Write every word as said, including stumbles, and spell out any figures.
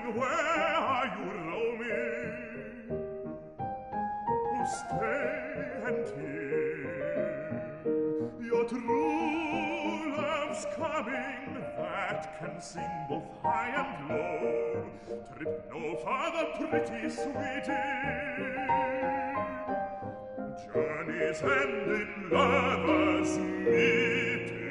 where are you roaming? Oh, stay and hear your true love's coming, that can sing both high and low. Trip no farther, pretty sweetie. Journeys end in lovers' meeting.